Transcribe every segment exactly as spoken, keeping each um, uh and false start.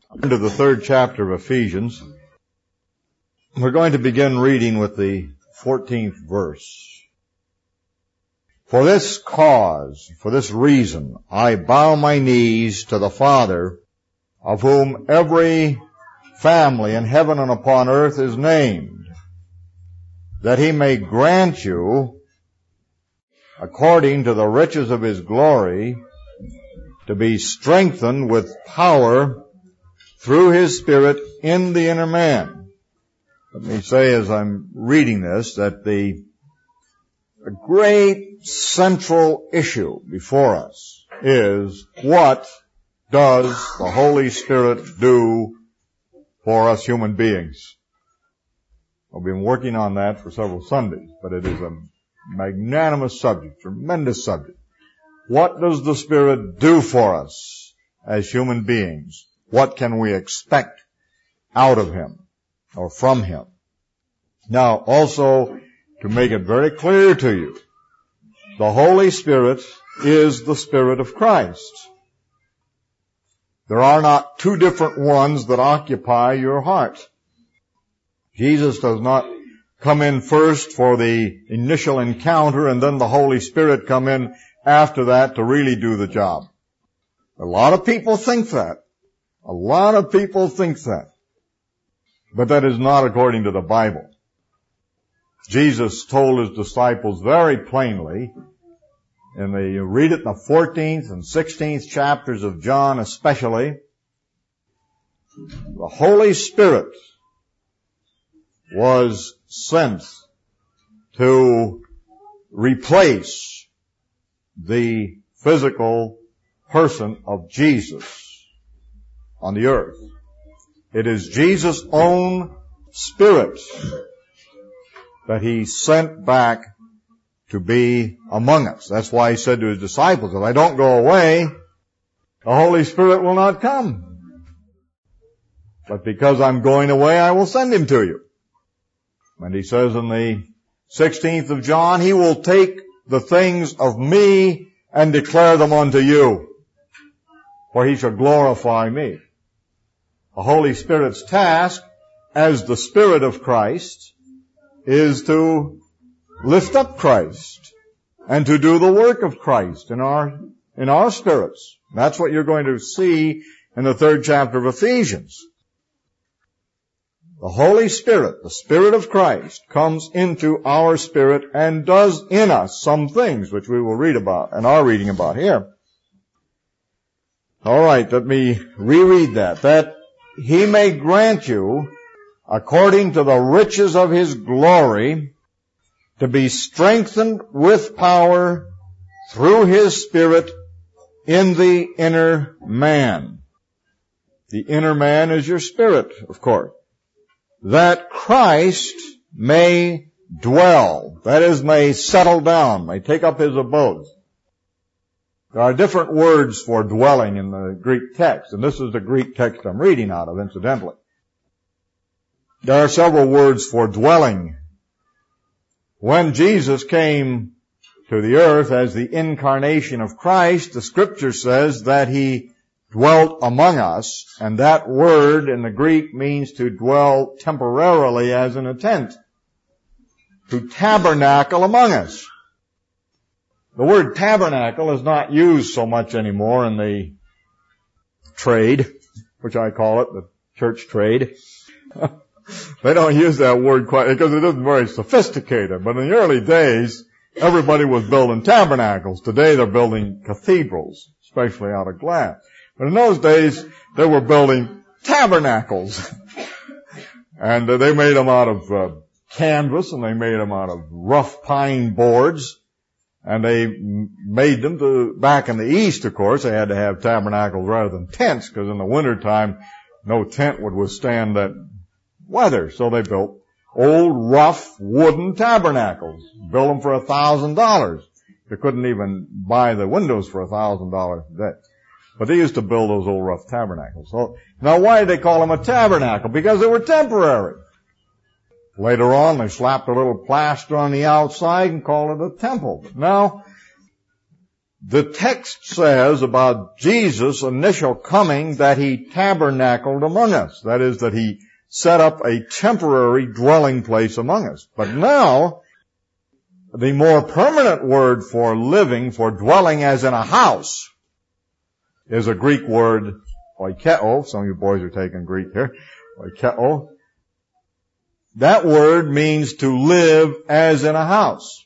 Into the third chapter of Ephesians. We're going to begin reading with the fourteenth verse. For this cause, for this reason, I bow my knees to the Father, of whom every family in heaven and upon earth is named, that he may grant you, according to the riches of his glory, to be strengthened with power through his Spirit in the inner man. Let me say as I'm reading this that the a great central issue before us is, what does the Holy Spirit do for us human beings? I've been working on that for several Sundays, but it is a magnanimous subject, tremendous subject. What does the Spirit do for us as human beings? What can we expect out of Him or from Him? Now, also, to make it very clear to you, the Holy Spirit is the Spirit of Christ. There are not two different ones that occupy your heart. Jesus does not come in first for the initial encounter and then the Holy Spirit come in after that to really do the job. A lot of people think that. A lot of people think that. But that is not according to the Bible. Jesus told His disciples very plainly, and they you read it in the fourteenth and sixteenth chapters of John especially, the Holy Spirit was sent to replace the physical person of Jesus on the earth. It is Jesus' own Spirit that He sent back to be among us. That's why He said to His disciples, if I don't go away, the Holy Spirit will not come. But because I'm going away, I will send Him to you. And He says in the sixteenth of John, He will take the things of me and declare them unto you, for He shall glorify me. The Holy Spirit's task as the Spirit of Christ is to lift up Christ and to do the work of Christ in our, in our spirits. That's what you're going to see in the third chapter of Ephesians. The Holy Spirit, the Spirit of Christ, comes into our spirit and does in us some things which we will read about and are reading about here. All right, let me reread that. That He may grant you, according to the riches of His glory, to be strengthened with power through His Spirit in the inner man. The inner man is your spirit, of course. That Christ may dwell, that is, may settle down, may take up His abode. There are different words for dwelling in the Greek text, and this is the Greek text I'm reading out of, incidentally. There are several words for dwelling. When Jesus came to the earth as the incarnation of Christ, the Scripture says that He dwelt among us, and that word in the Greek means to dwell temporarily as in a tent, to tabernacle among us. The word tabernacle is not used so much anymore in the trade, which I call it, the church trade. They don't use that word quite, because it isn't very sophisticated. But in the early days, everybody was building tabernacles. Today they're building cathedrals, especially out of glass. But in those days, they were building tabernacles. And uh, they made them out of uh, canvas, and they made them out of rough pine boards. And they made them to, back in the East, of course, they had to have tabernacles rather than tents, because in the wintertime, no tent would withstand that weather. So they built old, rough, wooden tabernacles. Built them for a thousand dollars. They couldn't even buy the windows for a thousand dollars a day. But they used to build those old rough tabernacles. So, now why did they call them a tabernacle? Because they were temporary. Later on, they slapped a little plaster on the outside and called it a temple. But now, The text says about Jesus' initial coming that he tabernacled among us. That is, that he set up a temporary dwelling place among us. But now, the more permanent word for living, for dwelling as in a house, is a Greek word, oikeo. Some of you boys are taking Greek here. Oikeo. That word means to live as in a house.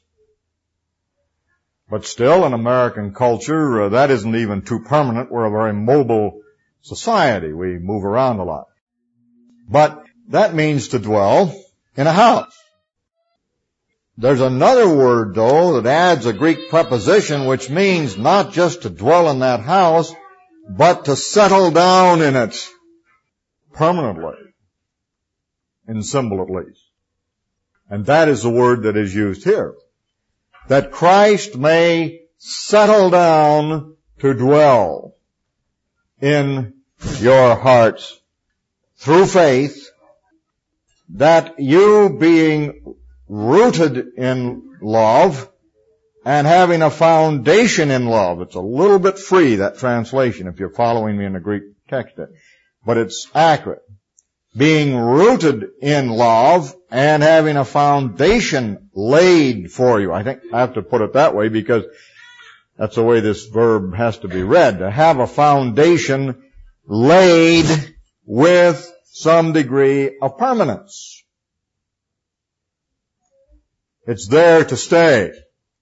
But still, in American culture, uh, that isn't even too permanent. We're a very mobile society. We move around a lot. But that means to dwell in a house. There's another word, though, that adds a Greek preposition which means not just to dwell in that house, but to settle down in it permanently, in symbol at least. And that is the word that is used here. That Christ may settle down to dwell in your hearts through faith, that you being rooted in love and having a foundation in love. It's a little bit free, that translation, if you're following me in the Greek text, but it's accurate. Being rooted in love and having a foundation laid for you. I think I have to put it that way because that's the way this verb has to be read. To have a foundation laid with some degree of permanence. It's there to stay.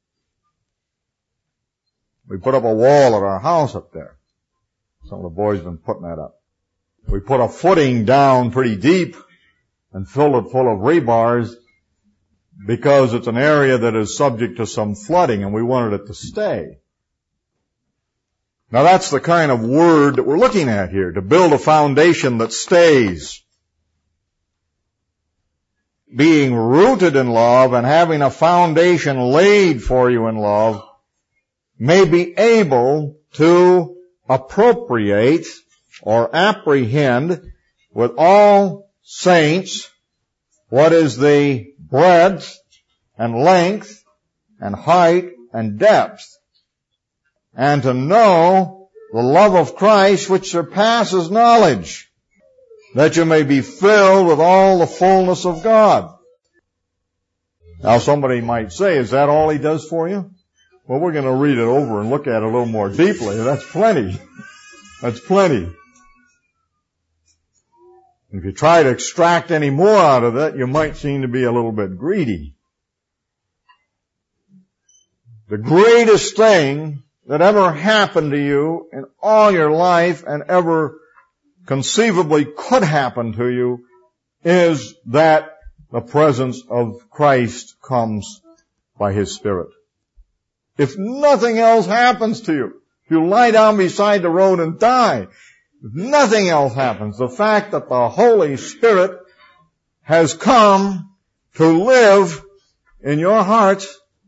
We put up a wall at our house up there. Some of the boys have been putting that up. We put a footing down pretty deep and filled it full of rebars because it's an area that is subject to some flooding and we wanted it to stay. Now that's the kind of word that we're looking at here, to build a foundation that stays. Being rooted in love and having a foundation laid for you in love may be able to appropriate or apprehend with all saints what is the breadth and length and height and depth, and to know the love of Christ which surpasses knowledge, that you may be filled with all the fullness of God. Now somebody might say, is that all he does for you? Well, we're going to read it over and look at it a little more deeply. That's plenty. That's plenty. If you try to extract any more out of it, you might seem to be a little bit greedy. The greatest thing that ever happened to you in all your life and ever conceivably could happen to you is that the presence of Christ comes by His Spirit. If nothing else happens to you, if you lie down beside the road and die, if nothing else happens, the fact that the Holy Spirit has come to live in your heart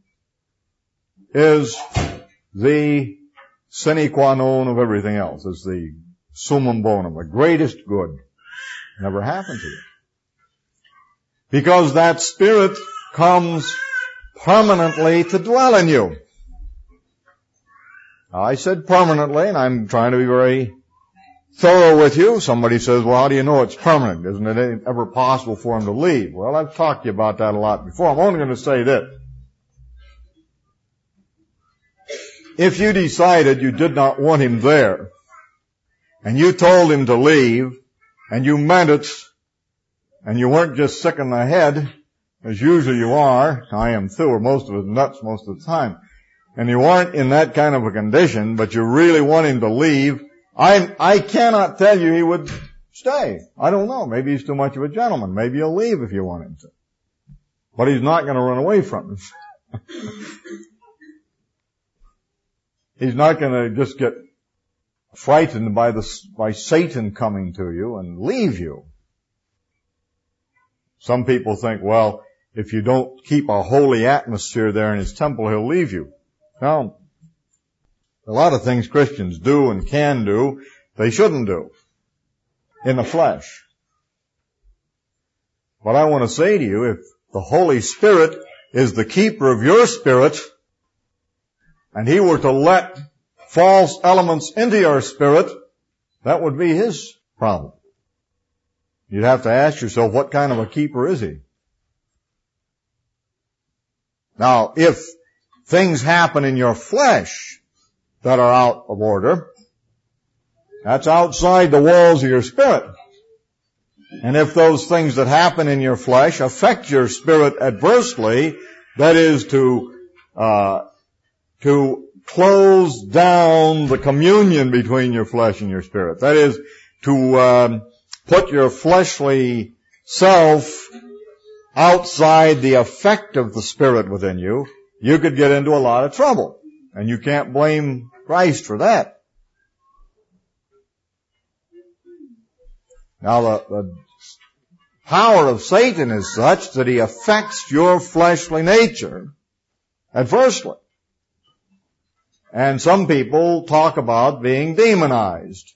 is the sine qua non of everything else, is the summum bonum, the greatest good never happened to you. Because that Spirit comes permanently to dwell in you. Now, I said permanently, and I'm trying to be very thorough with you. Somebody says, well, how do you know it's permanent? Isn't it ever possible for him to leave? Well, I've talked to you about that a lot before. I'm only going to say this. If you decided you did not want him there, and you told him to leave, and you meant it, and you weren't just sick in the head, as usually you are, I am too, or most of us nuts most of the time, and you weren't in that kind of a condition, but you really want him to leave, I, I cannot tell you he would stay. I don't know. Maybe he's too much of a gentleman. Maybe he'll leave if you want him to. But he's not going to run away from you. He's not going to just get frightened by the, by Satan coming to you and leave you. Some people think, well, if you don't keep a holy atmosphere there in his temple, he'll leave you. Now, a lot of things Christians do and can do, they shouldn't do in the flesh. But I want to say to you, if the Holy Spirit is the keeper of your spirit, and he were to let false elements into your spirit, that would be his problem. You'd have to ask yourself, what kind of a keeper is he? Now, if things happen in your flesh that are out of order, that's outside the walls of your spirit. And if those things that happen in your flesh affect your spirit adversely, that is to, uh, to close down the communion between your flesh and your spirit. That is to, um, put your fleshly self outside the effect of the Spirit within you, you could get into a lot of trouble. And you can't blame Christ for that. Now, the, the power of Satan is such that he affects your fleshly nature adversely. And some people talk about being demonized.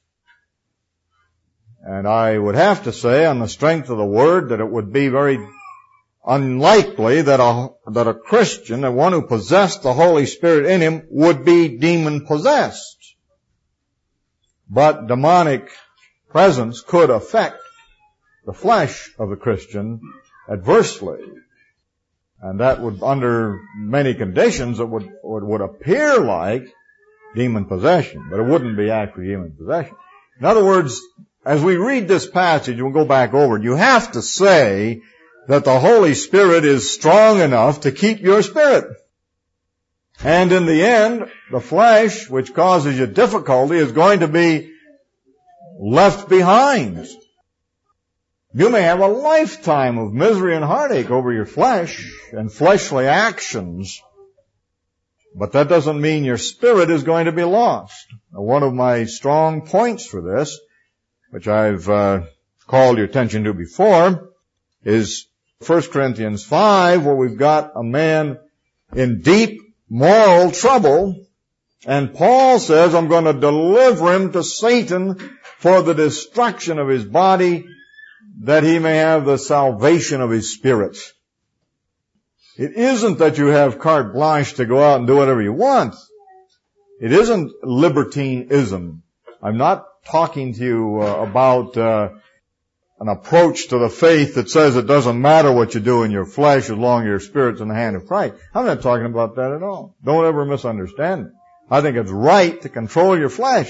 And I would have to say, on the strength of the Word, that it would be very unlikely that a, that a Christian, the one who possessed the Holy Spirit in him, would be demon-possessed. But demonic presence could affect the flesh of the Christian adversely. And that would, under many conditions, it would, would, would appear like demon possession, but it wouldn't be actually demon possession. In other words, as we read this passage, we'll go back over it, you have to say that the Holy Spirit is strong enough to keep your spirit. And in the end, the flesh, which causes you difficulty, is going to be left behind. You may have a lifetime of misery and heartache over your flesh and fleshly actions, but that doesn't mean your spirit is going to be lost. Now, one of my strong points for this, which I've uh, called your attention to before, is First Corinthians five, where we've got a man in deep moral trouble, and Paul says, I'm going to deliver him to Satan for the destruction of his body, that he may have the salvation of his spirit. It isn't that you have carte blanche to go out and do whatever you want. It isn't libertinism. I'm not talking to you uh, about uh, an approach to the faith that says it doesn't matter what you do in your flesh as long as your spirit's in the hand of Christ. I'm not talking about that at all. Don't ever misunderstand me. I think it's right to control your flesh.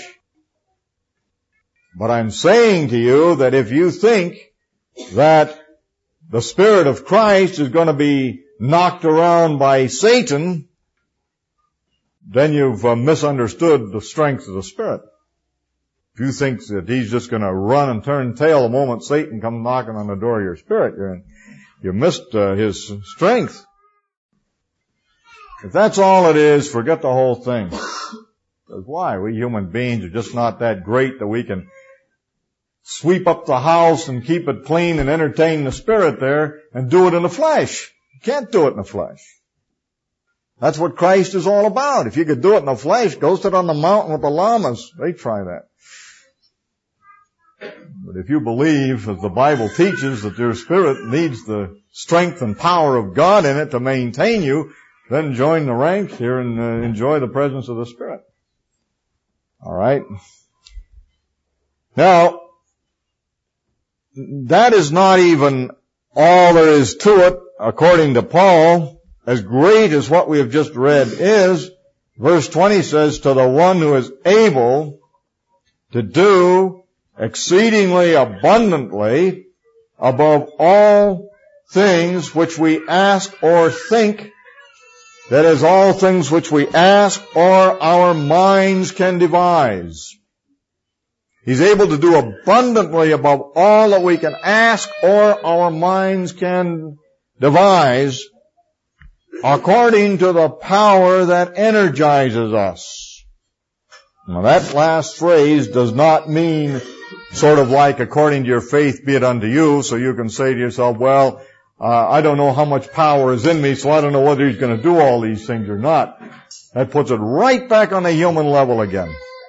But I'm saying to you that if you think that the Spirit of Christ is going to be knocked around by Satan, then you've uh, misunderstood the strength of the Spirit. If you think that he's just going to run and turn tail the moment Satan comes knocking on the door of your spirit, you're, you missed uh, his strength. If that's all it is, forget the whole thing. Because why? We human beings are just not that great that we can sweep up the house and keep it clean and entertain the Spirit there and do it in the flesh. You can't do it in the flesh. That's what Christ is all about. If you could do it in the flesh, go sit on the mountain with the llamas. They try that. But if you believe, as the Bible teaches, that your spirit needs the strength and power of God in it to maintain you, then join the ranks here and uh, enjoy the presence of the Spirit. All right? Now, that is not even all there is to it, according to Paul. As great as what we have just read is, verse twenty says, to the one who is able to do exceedingly abundantly above all things which we ask or think, that is, all things which we ask or our minds can devise. He's able to do abundantly above all that we can ask or our minds can devise, according to the power that energizes us. Now, that last phrase does not mean sort of like according to your faith be it unto you, so you can say to yourself, well, uh, I don't know how much power is in me, so I don't know whether he's going to do all these things or not. That puts it right back on the human level again.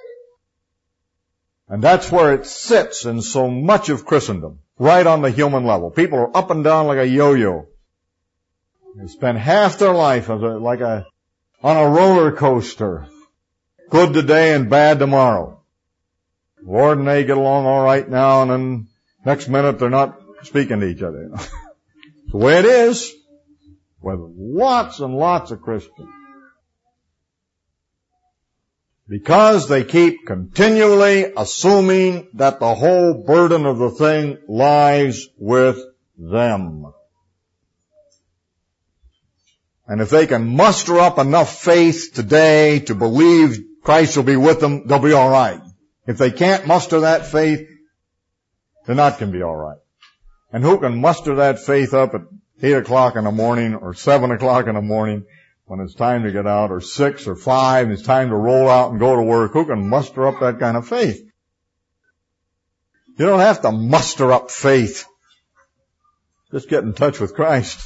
And that's where it sits in so much of Christendom, right on the human level. People are up and down like a yo-yo. They spend half their life as a, like a on a roller coaster. Good today and bad tomorrow. Lord and they get along all right now, and then next minute they're not speaking to each other. It's the way it is with lots and lots of Christians. Because they keep continually assuming that the whole burden of the thing lies with them. And if they can muster up enough faith today to believe Christ will be with them, they'll be all right. If they can't muster that faith, they're not going to be all right. And who can muster that faith up at eight o'clock in the morning or seven o'clock in the morning when it's time to get out, or six or five, it's time to roll out and go to work? Who can muster up that kind of faith? You don't have to muster up faith. Just get in touch with Christ.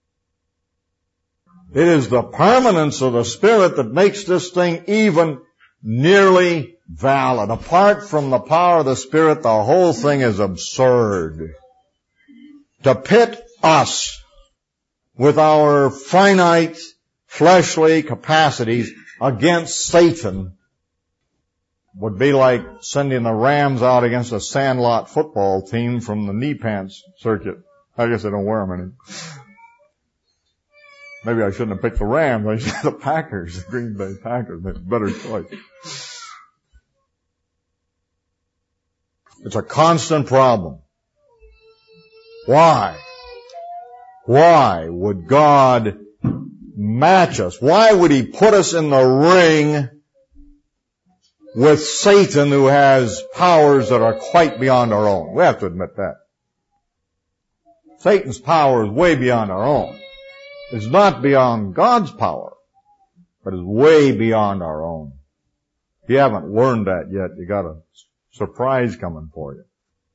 It is the permanence of the Spirit that makes this thing even nearly valid. Apart from the power of the Spirit, the whole thing is absurd. To pit us with our finite fleshly capacities against Satan would be like sending the Rams out against a Sandlot football team from the knee pants circuit. I guess they don't wear them anymore. Maybe I shouldn't have picked the Rams. I should have the Packers, the Green Bay Packers. Better choice. It's a constant problem. Why? Why would God match us? Why would He put us in the ring with Satan, who has powers that are quite beyond our own? We have to admit that. Satan's power is way beyond our own. It's not beyond God's power, but it's way beyond our own. If you haven't learned that yet, you got a surprise coming for you.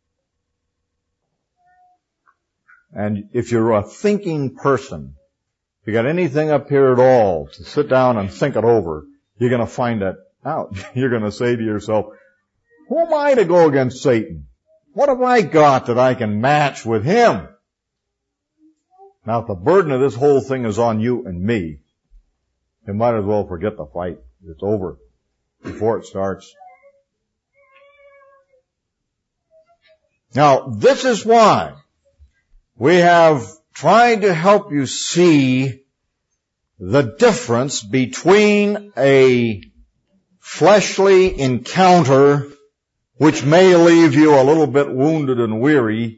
And if you're a thinking person, if you got anything up here at all to sit down and think it over, you're going to find that out. You're going to say to yourself, who am I to go against Satan? What have I got that I can match with him? Now, if the burden of this whole thing is on you and me, you might as well forget the fight. It's over before it starts. Now, this is why we have tried to help you see the difference between a fleshly encounter, which may leave you a little bit wounded and weary,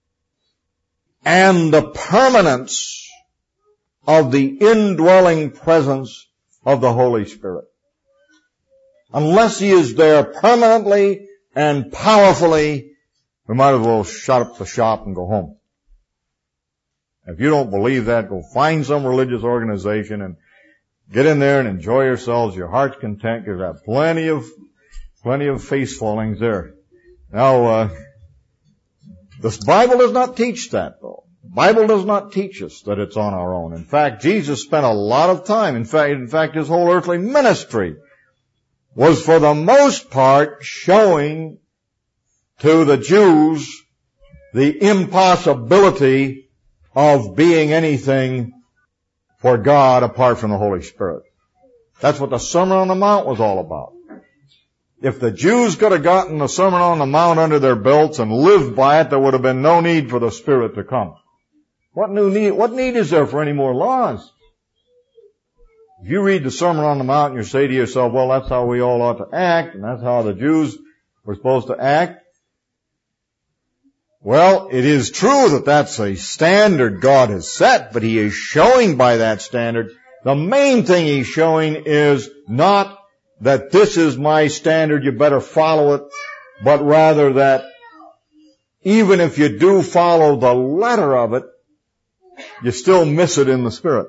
and the permanence of the indwelling presence of the Holy Spirit. Unless He is there permanently and powerfully, we might as well shut up the shop and go home. If you don't believe that, go find some religious organization and get in there and enjoy yourselves. Your heart's content. You have plenty of, plenty of face fallings there. Now, uh, the Bible does not teach that, though. The Bible does not teach us that it's on our own. In fact, Jesus spent a lot of time, in fact, in fact, His whole earthly ministry was for the most part showing to the Jews the impossibility of being anything for God apart from the Holy Spirit. That's what the Sermon on the Mount was all about. If the Jews could have gotten the Sermon on the Mount under their belts and lived by it, there would have been no need for the Spirit to come. What new need, what need is there for any more laws? If you read the Sermon on the Mount and you say to yourself, well, that's how we all ought to act, and that's how the Jews were supposed to act. Well, it is true that that's a standard God has set, but He is showing by that standard, the main thing He's showing is not that this is my standard, you better follow it, but rather that even if you do follow the letter of it, you still miss it in the Spirit.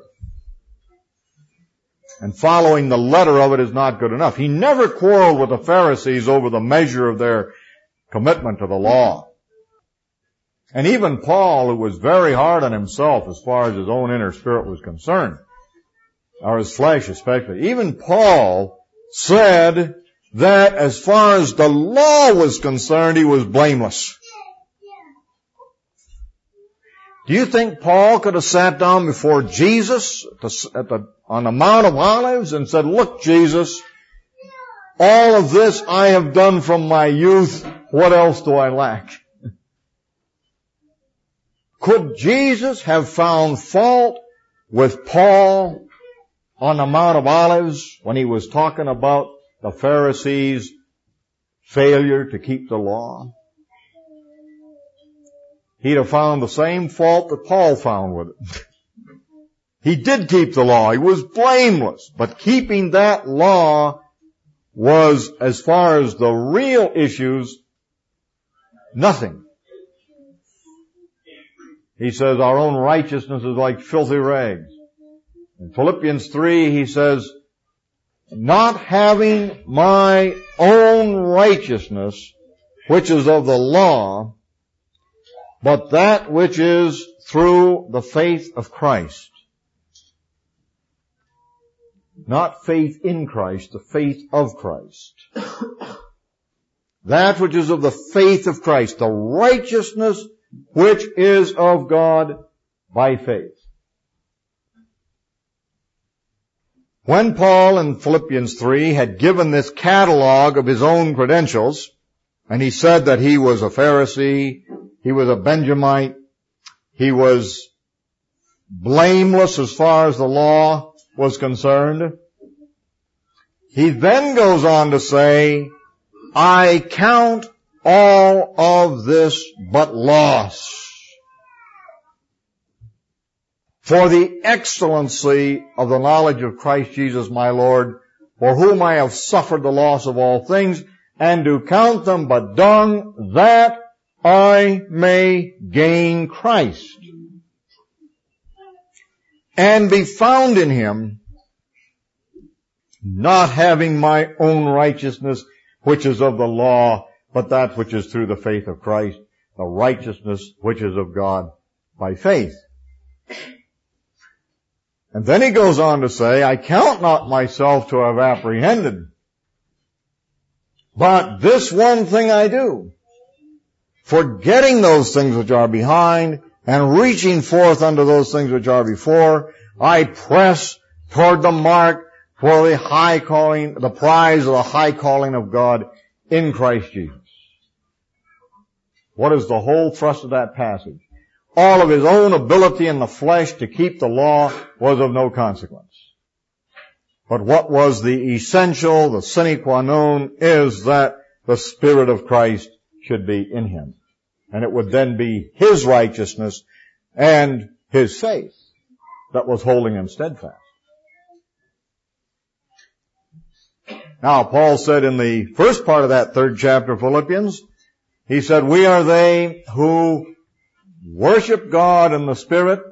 And following the letter of it is not good enough. He never quarreled with the Pharisees over the measure of their commitment to the law. And even Paul, who was very hard on himself as far as his own inner spirit was concerned, or his flesh especially, even Paul said that as far as the law was concerned, he was blameless. Do you think Paul could have sat down before Jesus at the, at the, on the Mount of Olives and said, look, Jesus, all of this I have done from my youth. What else do I lack? Could Jesus have found fault with Paul on the Mount of Olives when he was talking about the Pharisees' failure to keep the law? He'd have found the same fault that Paul found with it. He did keep the law. He was blameless. But keeping that law was, as far as the real issues, nothing. He says our own righteousness is like filthy rags. In Philippians three, he says, not having my own righteousness, which is of the law, but that which is through the faith of Christ. Not faith in Christ, the faith of Christ. That which is of the faith of Christ, the righteousness which is of God by faith. When Paul in Philippians three had given this catalog of his own credentials, and he said that he was a Pharisee, he was a Benjamite, he was blameless as far as the law was concerned, he then goes on to say, I count all of this but loss for the excellency of the knowledge of Christ Jesus my Lord, for whom I have suffered the loss of all things, and do count them but dung, that I may gain Christ, and be found in him, not having my own righteousness, which is of the law, but that which is through the faith of Christ, the righteousness which is of God by faith. And then he goes on to say, I count not myself to have apprehended, but this one thing I do, forgetting those things which are behind, and reaching forth unto those things which are before, I press toward the mark for the high calling, the prize of the high calling of God in Christ Jesus. What is the whole thrust of that passage? All of his own ability in the flesh to keep the law was of no consequence. But what was the essential, the sine qua non, is that the Spirit of Christ should be in him. And it would then be his righteousness and his faith that was holding him steadfast. Now, Paul said in the first part of that third chapter of Philippians, he said, we are they who worship God in the Spirit,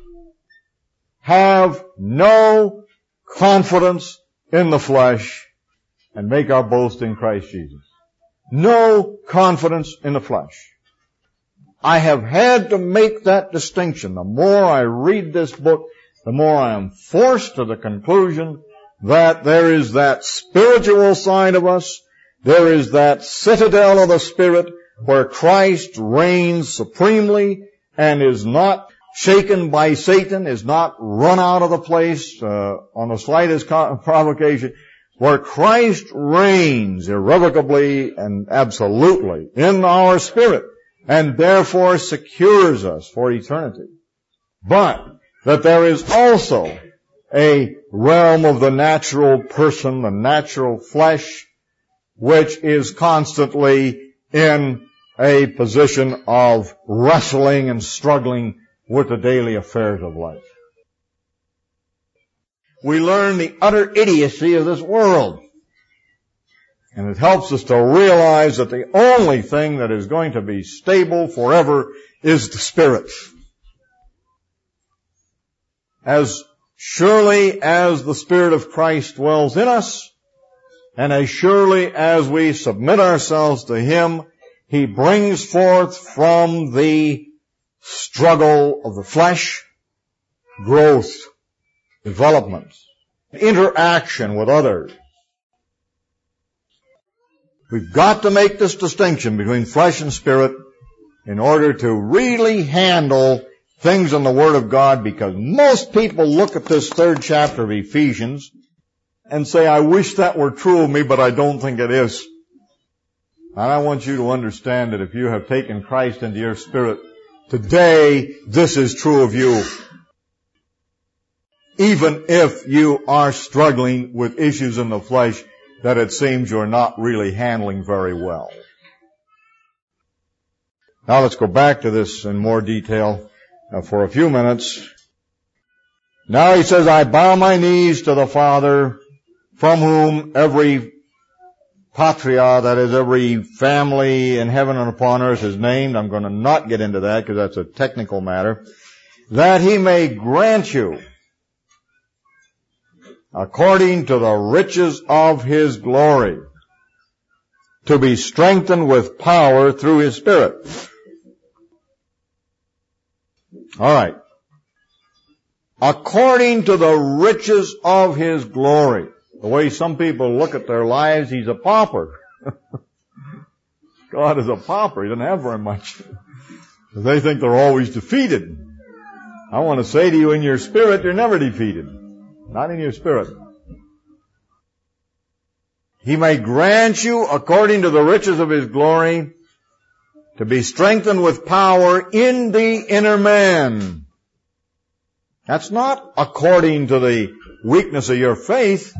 have no confidence in the flesh, and make our boast in Christ Jesus. No confidence in the flesh. I have had to make that distinction. The more I read this book, the more I am forced to the conclusion that there is that spiritual side of us, there is that citadel of the Spirit where Christ reigns supremely and is not shaken by Satan, is not run out of the place uh, on the slightest provocation, where Christ reigns irrevocably and absolutely in our spirit and therefore secures us for eternity. But that there is also a realm of the natural person, the natural flesh, which is constantly in a position of wrestling and struggling with the daily affairs of life. We learn the utter idiocy of this world. And it helps us to realize that the only thing that is going to be stable forever is the Spirit. As surely as the Spirit of Christ dwells in us, and as surely as we submit ourselves to Him, He brings forth from the struggle of the flesh growth, development, interaction with others. We've got to make this distinction between flesh and spirit in order to really handle things in the Word of God, because most people look at this third chapter of Ephesians and say, I wish that were true of me, but I don't think it is. And I want you to understand that if you have taken Christ into your spirit, today this is true of you. Even if you are struggling with issues in the flesh that it seems you're not really handling very well. Now let's go back to this in more detail uh, for a few minutes. Now he says, I bow my knees to the Father, from whom every patria, that is every family in heaven and upon earth, is named. I'm going to not get into that because that's a technical matter. That he may grant you, according to the riches of his glory, to be strengthened with power through his Spirit. All right. According to the riches of his glory. The way some people look at their lives, he's a pauper. God is a pauper. He doesn't have very much. They think they're always defeated. I want to say to you, in your spirit, you're never defeated. Not in your spirit. He may grant you, according to the riches of his glory, to be strengthened with power in the inner man. That's not according to the weakness of your faith.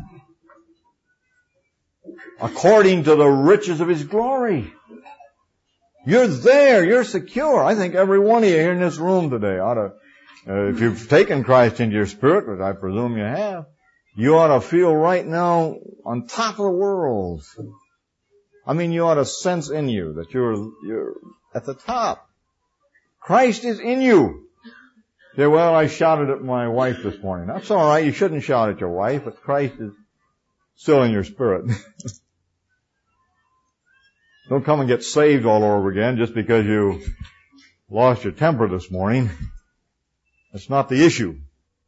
According to the riches of his glory. You're there. You're secure. I think every one of you here in this room today ought to, uh, if you've taken Christ into your spirit, which I presume you have, you ought to feel right now on top of the world. I mean, you ought to sense in you that you're, you're at the top. Christ is in you. You say, well, I shouted at my wife this morning. That's all right. You shouldn't shout at your wife, but Christ is still in your spirit. Don't come and get saved all over again just because you lost your temper this morning. That's not the issue.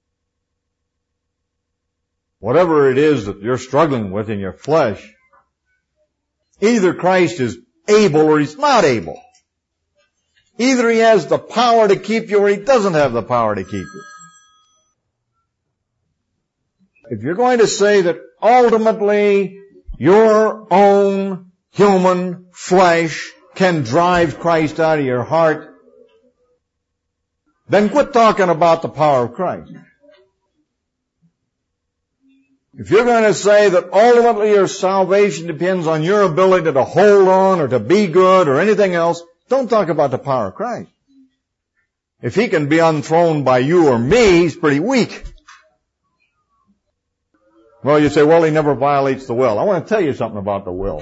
Whatever it is that you're struggling with in your flesh, either Christ is able or he's not able. Either he has the power to keep you or he doesn't have the power to keep you. If you're going to say that ultimately your own human flesh can drive Christ out of your heart, then quit talking about the power of Christ. If you're going to say that ultimately your salvation depends on your ability to hold on or to be good or anything else, don't talk about the power of Christ. If he can be unthroned by you or me, he's pretty weak. Well, you say, well, he never violates the will. I want to tell you something about the will.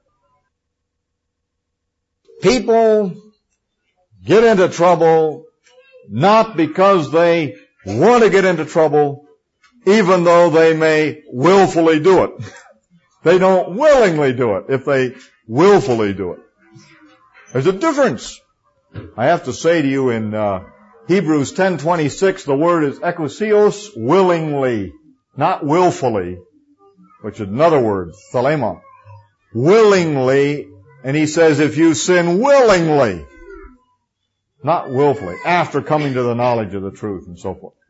People get into trouble not because they want to get into trouble, even though they may willfully do it. They don't willingly do it if they willfully do it. There's a difference. I have to say to you in uh, Hebrews ten twenty-six, the word is ekousios, willingly, not willfully, which is another word, thelema. Willingly, and he says if you sin willingly, not willfully, after coming to the knowledge of the truth and so forth.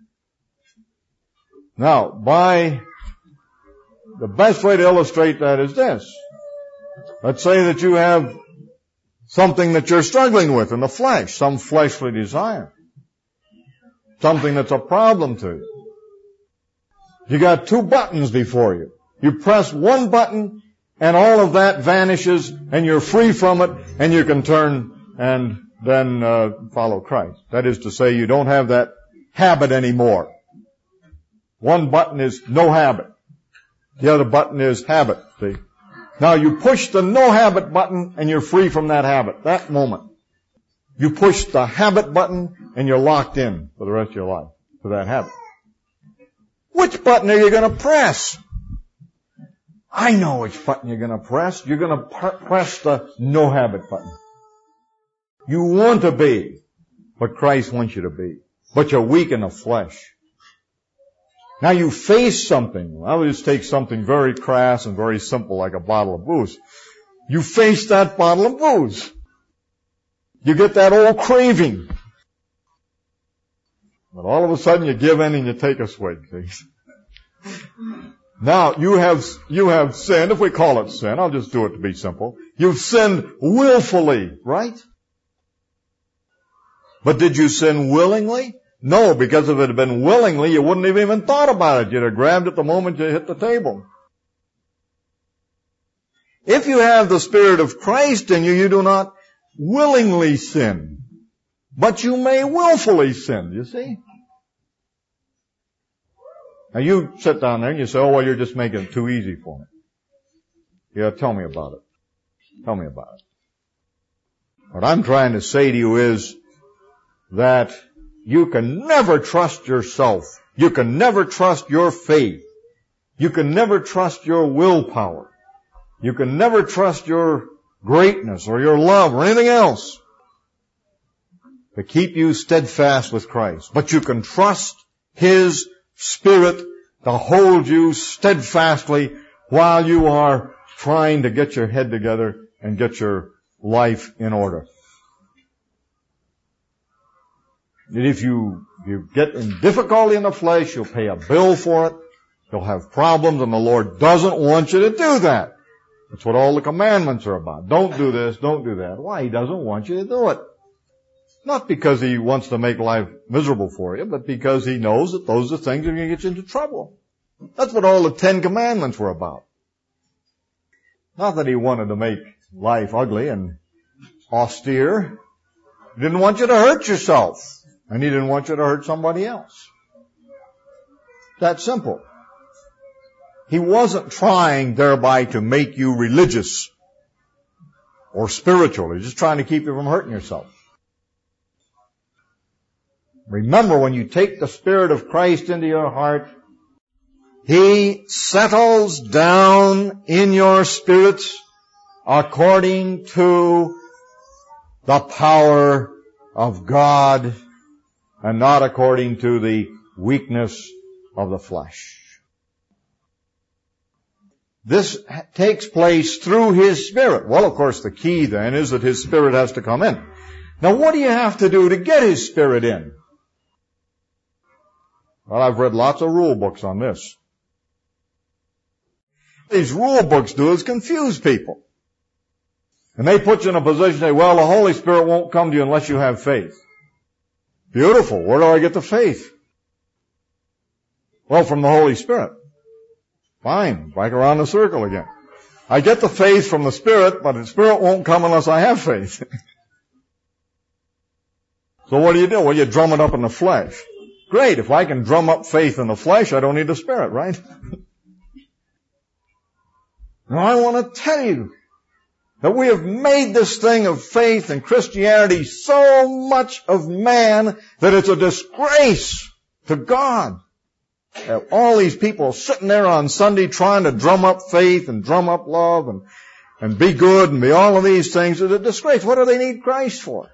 Now, by the best way to illustrate that is this. Let's say that you have something that you're struggling with in the flesh, some fleshly desire. Something that's a problem to you. You got two buttons before you. You press one button and all of that vanishes and you're free from it and you can turn and then uh, follow Christ. That is to say, you don't have that habit anymore. One button is no habit. The other button is habit. See? Now you push the no habit button and you're free from that habit. That moment. You push the habit button and you're locked in for the rest of your life to that habit. Which button are you going to press? I know which button you're going to press. You're going to pr- press the no habit button. You want to be what Christ wants you to be, but you're weak in the flesh. Now you face something. I'll just take something very crass and very simple like a bottle of booze. You face that bottle of booze. You get that old craving. But all of a sudden you give in and you take a swig. See? Now, you have, you have sinned, if we call it sin, I'll just do it to be simple. You've sinned willfully, right? But did you sin willingly? No, because if it had been willingly, you wouldn't have even thought about it. You'd have grabbed it the moment you hit the table. If you have the Spirit of Christ in you, you do not willingly sin. But you may willfully sin, you see? Now you sit down there and you say, oh, well, you're just making it too easy for me. Yeah, tell me about it. Tell me about it. What I'm trying to say to you is that you can never trust yourself. You can never trust your faith. You can never trust your willpower. You can never trust your greatness or your love or anything else to keep you steadfast with Christ. But you can trust His Spirit to hold you steadfastly while you are trying to get your head together and get your life in order. And if you, you get in difficulty in the flesh, you'll pay a bill for it. You'll have problems, and the Lord doesn't want you to do that. That's what all the commandments are about. Don't do this, don't do that. Why? He doesn't want you to do it. Not because He wants to make life miserable for you, but because He knows that those are things that are going to get you into trouble. That's what all the Ten Commandments were about. Not that He wanted to make life ugly and austere. He didn't want you to hurt yourself. And He didn't want you to hurt somebody else. That simple. He wasn't trying thereby to make you religious or spiritual. He's just trying to keep you from hurting yourself. Remember, when you take the Spirit of Christ into your heart, He settles down in your spirits according to the power of God and not according to the weakness of the flesh. This takes place through His Spirit. Well, of course, the key then is that His Spirit has to come in. Now, what do you have to do to get His Spirit in? Well, I've read lots of rule books on this. These rule books do is confuse people. And they put you in a position to say, well, the Holy Spirit won't come to you unless you have faith. Beautiful. Where do I get the faith? Well, from the Holy Spirit. Fine. Back around the circle again. I get the faith from the Spirit, but the Spirit won't come unless I have faith. So what do you do? Well, you drum it up in the flesh. Great. If I can drum up faith in the flesh, I don't need the Spirit, right? Now I want to tell you that we have made this thing of faith and Christianity so much of man that it's a disgrace to God. All these people sitting there on Sunday trying to drum up faith and drum up love and, and be good and be all of these things is a disgrace. What do they need Christ for?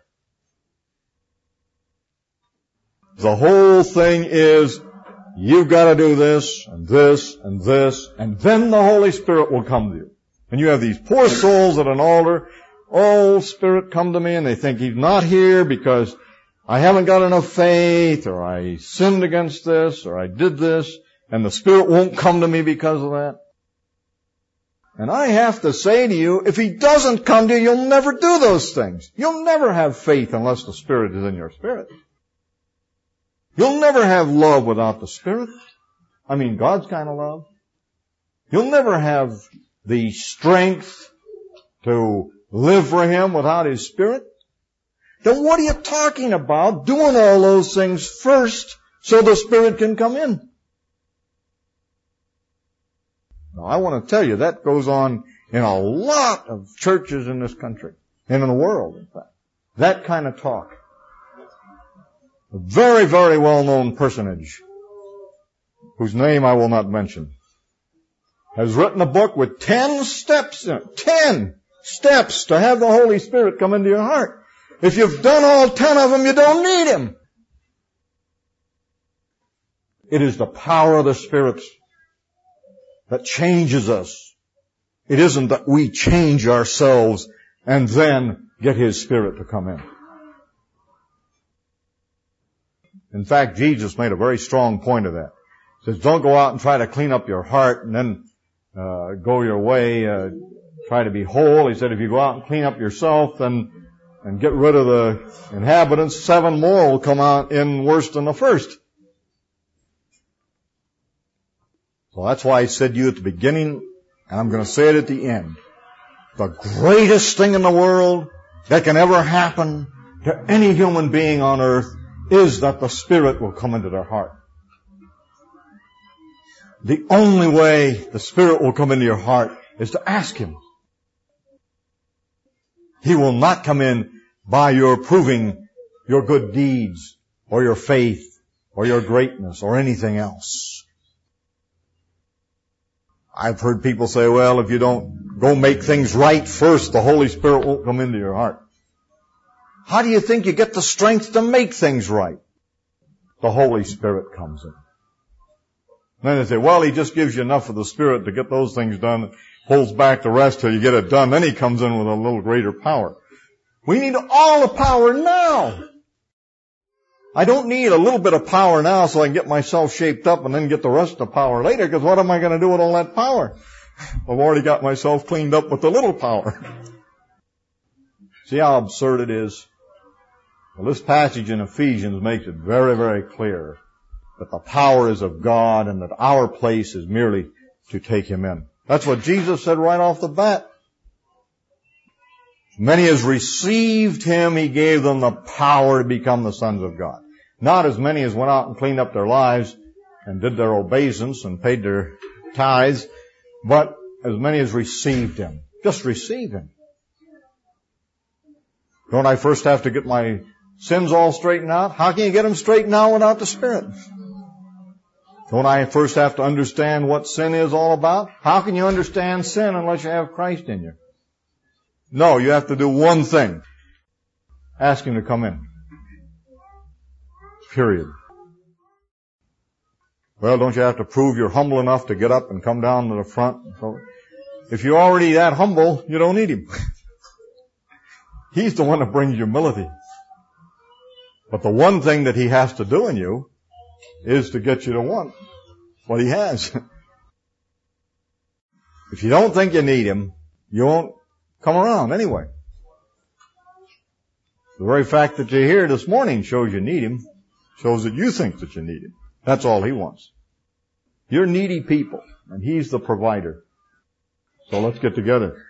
The whole thing is, you've got to do this and this and this, and then the Holy Spirit will come to you. And you have these poor souls at an altar, oh, Spirit, come to me, and they think He's not here because I haven't got enough faith, or I sinned against this, or I did this, and the Spirit won't come to me because of that. And I have to say to you, if He doesn't come to you, you'll never do those things. You'll never have faith unless the Spirit is in your spirit. You'll never have love without the Spirit. I mean, God's kind of love. You'll never have the strength to live for Him without His Spirit. Then what are you talking about doing all those things first so the Spirit can come in? Now, I want to tell you that goes on in a lot of churches in this country and in the world, in fact. That kind of talk. A very, very well-known personage, whose name I will not mention, has written a book with ten steps in it. Ten steps to have the Holy Spirit come into your heart. If you've done all ten of them, you don't need Him. It is the power of the Spirit that changes us. It isn't that we change ourselves and then get His Spirit to come in. In fact, Jesus made a very strong point of that. He says, don't go out and try to clean up your heart and then uh, go your way, uh, try to be whole. He said, if you go out and clean up yourself then, and get rid of the inhabitants, seven more will come out in worse than the first. So that's why I said to you at the beginning, and I'm going to say it at the end. The greatest thing in the world that can ever happen to any human being on earth is that the Spirit will come into their heart. The only way the Spirit will come into your heart is to ask Him. He will not come in by your proving your good deeds or your faith or your greatness or anything else. I've heard people say, well, if you don't go make things right first, the Holy Spirit won't come into your heart. How do you think you get the strength to make things right? The Holy Spirit comes in. Then they say, well, He just gives you enough of the Spirit to get those things done, holds back the rest till you get it done, then He comes in with a little greater power. We need all the power now. I don't need a little bit of power now so I can get myself shaped up and then get the rest of the power later, because what am I going to do with all that power? I've already got myself cleaned up with the little power. See how absurd it is? Well, this passage in Ephesians makes it very, very clear that the power is of God and that our place is merely to take Him in. That's what Jesus said right off the bat. Many as received Him, He gave them the power to become the sons of God. Not as many as went out and cleaned up their lives and did their obeisance and paid their tithes, but as many as received Him. Just receive Him. Don't I first have to get my sins all straightened out? How can you get them straightened out without the Spirit? Don't I first have to understand what sin is all about? How can you understand sin unless you have Christ in you? No, you have to do one thing. Ask Him to come in. Period. Well, don't you have to prove you're humble enough to get up and come down to the front? If you're already that humble, you don't need Him. He's the one that brings humility. But the one thing that He has to do in you is to get you to want what He has. If you don't think you need Him, you won't come around anyway. The very fact that you're here this morning shows you need Him, shows that you think that you need Him. That's all He wants. You're needy people, and He's the provider. So let's get together.